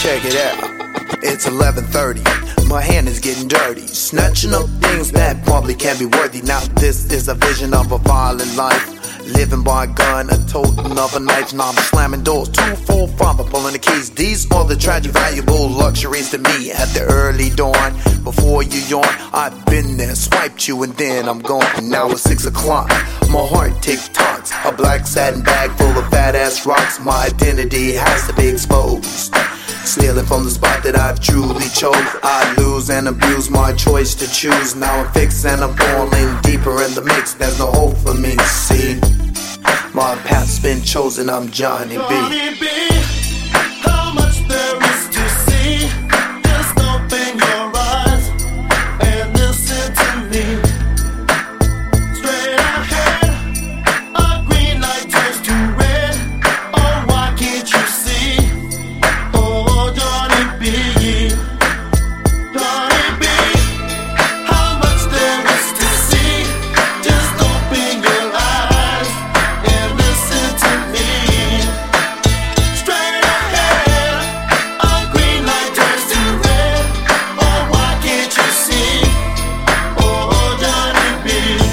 Check it out. It's 11:30. My hand is getting dirty, snatching up things that probably can't be worthy. Now this is a vision of a violent life, living by a gun, a totem of a knife. Now I'm slamming doors, 2, 4, 5, I'm pulling the keys. These are the tragic, valuable luxuries to me. At the early dawn, before you yawn, I've been there, swiped you, and then I'm gone. Now it's 6 o'clock, my heart tick-tocks. A black satin bag full of fat-ass rocks. My identity has to be exposed. Stealing from the spot that I've truly chose. I lose and abuse my choice to choose. Now I'm fixed and I'm falling deeper in the mix. There's no hope for me to see. My path's been chosen, I'm Johnny B. Johnny B, how much there is to see. Just open your eyes and listen to me. Straight ahead, a green light turns to red. Oh, why can't you see? Oh, Johnny B, Johnny B, how much there is to see. Just open your eyes and listen to me. Straight ahead, a green light turns to red. Oh, why can't you see? Oh, Johnny B.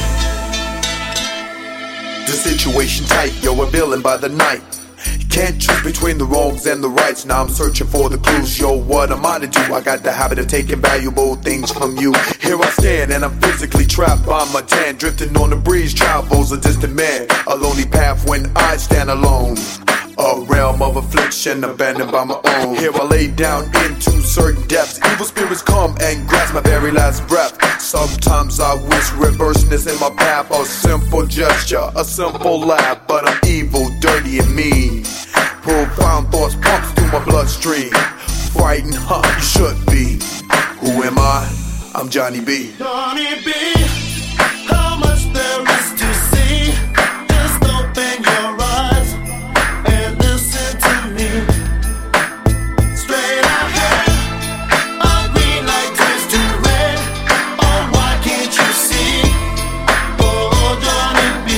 The situation tight, yo, a villain by the night. Can't choose between the wrongs and the rights. Now I'm searching for the clues. Yo, what am I to do? I got the habit of taking valuable things from you. Here I stand and I'm physically trapped by my tan. Drifting on the breeze, travels a distant man. A lonely path when I stand alone. A realm of affliction, abandoned by my own. Here I lay down into certain depths. Evil spirits come and grasp my very last breath. Sometimes I wish reverseness in my path. A simple gesture, a simple laugh. But I'm evil, dirty and mean. Profound thoughts pumps through my bloodstream. Frightened, huh? You should be. Who am I? I'm Johnny B. Johnny B, how much there is to see. Just open your eyes and listen to me. Straight ahead, a green light turns to red. Oh, why can't you see? Oh, Johnny B.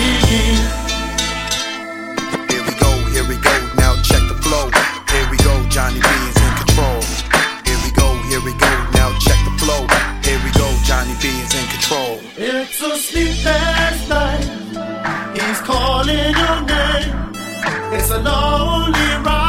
Here we go, now check the flow. Here we go, Johnny B is in control. Here we go, now check the flow. Here we go, Johnny B is in control. It's a sleepless night. He's calling your name. It's a lonely ride.